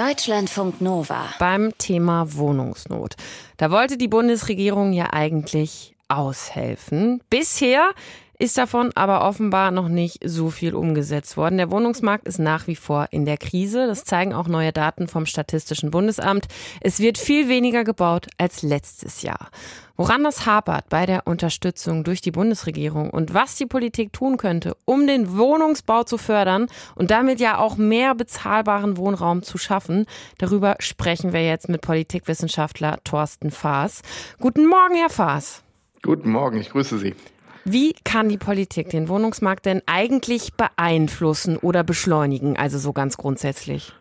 Deutschlandfunk Nova. Beim Thema Wohnungsnot. Da wollte die Bundesregierung ja eigentlich aushelfen. Bisher ist davon aber offenbar noch nicht so viel umgesetzt worden. Der Wohnungsmarkt ist nach wie vor in der Krise. Das zeigen auch neue Daten vom Statistischen Bundesamt. Es wird viel weniger gebaut als letztes Jahr. Woran das hapert bei der Unterstützung durch die Bundesregierung und was die Politik tun könnte, um den Wohnungsbau zu fördern und damit ja auch mehr bezahlbaren Wohnraum zu schaffen, darüber sprechen wir jetzt mit Politikwissenschaftler Thorsten Faas. Guten Morgen, Herr Faas. Guten Morgen, ich grüße Sie. Wie kann die Politik den Wohnungsmarkt denn eigentlich beeinflussen oder beschleunigen, also so ganz grundsätzlich?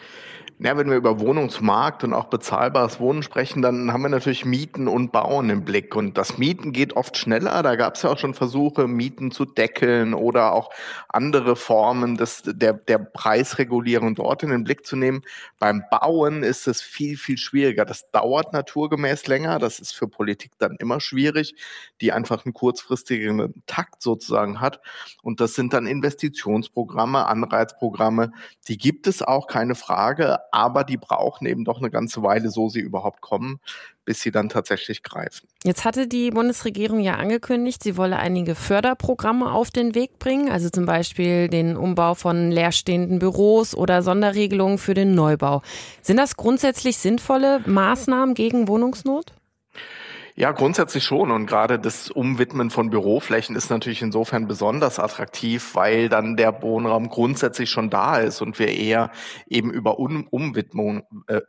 Ja, wenn wir über Wohnungsmarkt und auch bezahlbares Wohnen sprechen, dann haben wir natürlich Mieten und Bauen im Blick. Und das Mieten geht oft schneller. Da gab es ja auch schon Versuche, Mieten zu deckeln oder auch andere Formen der Preisregulierung dort in den Blick zu nehmen. Beim Bauen ist es viel, viel schwieriger. Das dauert naturgemäß länger. Das ist für Politik dann immer schwierig, die einfach einen kurzfristigen Takt sozusagen hat. Und das sind dann Investitionsprogramme, Anreizprogramme. Die gibt es auch, keine Frage. Aber die brauchen eben doch eine ganze Weile, so sie überhaupt kommen, bis sie dann tatsächlich greifen. Jetzt hatte die Bundesregierung ja angekündigt, sie wolle einige Förderprogramme auf den Weg bringen, also zum Beispiel den Umbau von leerstehenden Büros oder Sonderregelungen für den Neubau. Sind das grundsätzlich sinnvolle Maßnahmen gegen Wohnungsnot? Ja, grundsätzlich schon. Und gerade das Umwidmen von Büroflächen ist natürlich insofern besonders attraktiv, weil dann der Wohnraum grundsätzlich schon da ist und wir eher eben über Umwidmungen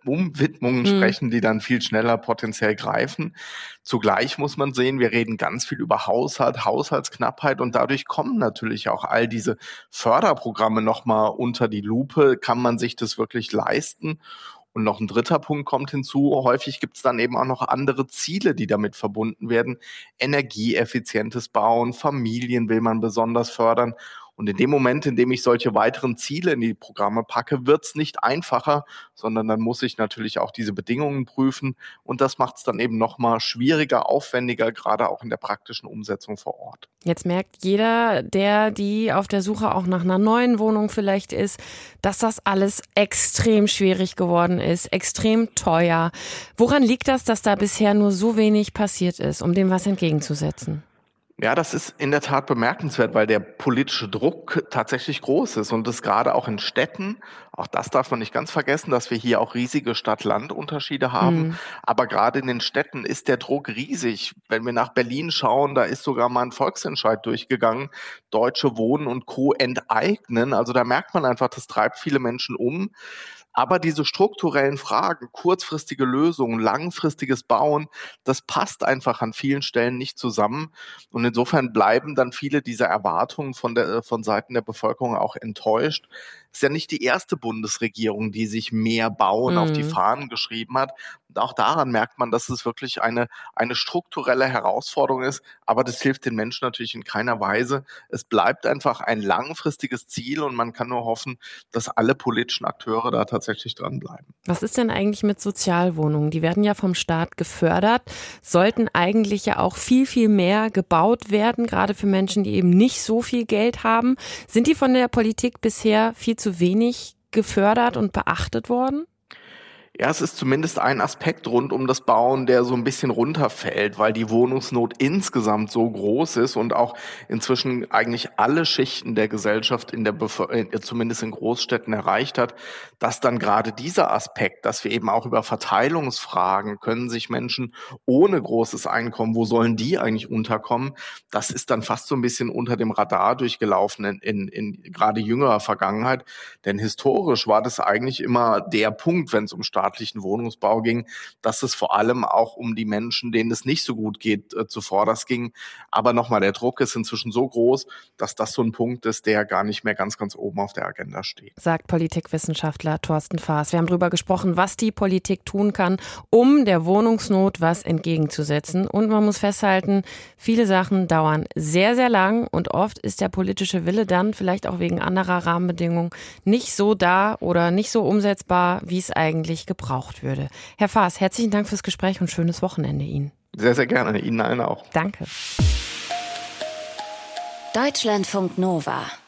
sprechen, die dann viel schneller potenziell greifen. Zugleich muss man sehen, wir reden ganz viel über Haushaltsknappheit und dadurch kommen natürlich auch all diese Förderprogramme nochmal unter die Lupe. Kann man sich das wirklich leisten? Und noch ein dritter Punkt kommt hinzu, häufig gibt es dann eben auch noch andere Ziele, die damit verbunden werden. Energieeffizientes Bauen, Familien will man besonders fördern. Und in dem Moment, in dem ich solche weiteren Ziele in die Programme packe, wird es nicht einfacher, sondern dann muss ich natürlich auch diese Bedingungen prüfen. Und das macht es dann eben nochmal schwieriger, aufwendiger, gerade auch in der praktischen Umsetzung vor Ort. Jetzt merkt jeder, die auf der Suche auch nach einer neuen Wohnung vielleicht ist, dass das alles extrem schwierig geworden ist, extrem teuer. Woran liegt das, dass da bisher nur so wenig passiert ist, um dem was entgegenzusetzen? Ja, das ist in der Tat bemerkenswert, weil der politische Druck tatsächlich groß ist und das gerade auch in Städten. Auch das darf man nicht ganz vergessen, dass wir hier auch riesige Stadt-Land-Unterschiede haben. Aber gerade in den Städten ist der Druck riesig. Wenn wir nach Berlin schauen, da ist sogar mal ein Volksentscheid durchgegangen. Deutsche Wohnen und Co. enteignen. Also da merkt man einfach, das treibt viele Menschen um. Aber diese strukturellen Fragen, kurzfristige Lösungen, langfristiges Bauen, das passt einfach an vielen Stellen nicht zusammen. Und insofern bleiben dann viele dieser Erwartungen von Seiten der Bevölkerung auch enttäuscht. Es ist ja nicht die erste Bundesregierung, die sich mehr Bauen auf die Fahnen geschrieben hat. Und auch daran merkt man, dass es wirklich eine strukturelle Herausforderung ist. Aber das hilft den Menschen natürlich in keiner Weise. Es bleibt einfach ein langfristiges Ziel und man kann nur hoffen, dass alle politischen Akteure da tatsächlich dranbleiben. Was ist denn eigentlich mit Sozialwohnungen? Die werden ja vom Staat gefördert, sollten eigentlich ja auch viel, viel mehr gebaut werden, gerade für Menschen, die eben nicht so viel Geld haben. Sind die von der Politik bisher viel zu wenig gefördert und beachtet worden? Ja, es ist zumindest ein Aspekt rund um das Bauen, der so ein bisschen runterfällt, weil die Wohnungsnot insgesamt so groß ist und auch inzwischen eigentlich alle Schichten der Gesellschaft zumindest in Großstädten erreicht hat, dass dann gerade dieser Aspekt, dass wir eben auch über Verteilungsfragen, können sich Menschen ohne großes Einkommen, wo sollen die eigentlich unterkommen, das ist dann fast so ein bisschen unter dem Radar durchgelaufen in gerade jüngerer Vergangenheit. Denn historisch war das eigentlich immer der Punkt, wenn es um staatlichen Wohnungsbau ging, dass es vor allem auch um die Menschen, denen es nicht so gut geht, zuvorderst ging. Aber nochmal, der Druck ist inzwischen so groß, dass das so ein Punkt ist, der gar nicht mehr ganz, ganz oben auf der Agenda steht. Sagt Politikwissenschaftler Thorsten Faas. Wir haben darüber gesprochen, was die Politik tun kann, um der Wohnungsnot was entgegenzusetzen. Und man muss festhalten, viele Sachen dauern sehr, sehr lang und oft ist der politische Wille dann vielleicht auch wegen anderer Rahmenbedingungen nicht so da oder nicht so umsetzbar, wie es eigentlich gebraucht würde. Herr Faas, herzlichen Dank fürs Gespräch und schönes Wochenende Ihnen. Sehr, sehr gerne. Ihnen allen auch. Danke. Deutschlandfunk Nova.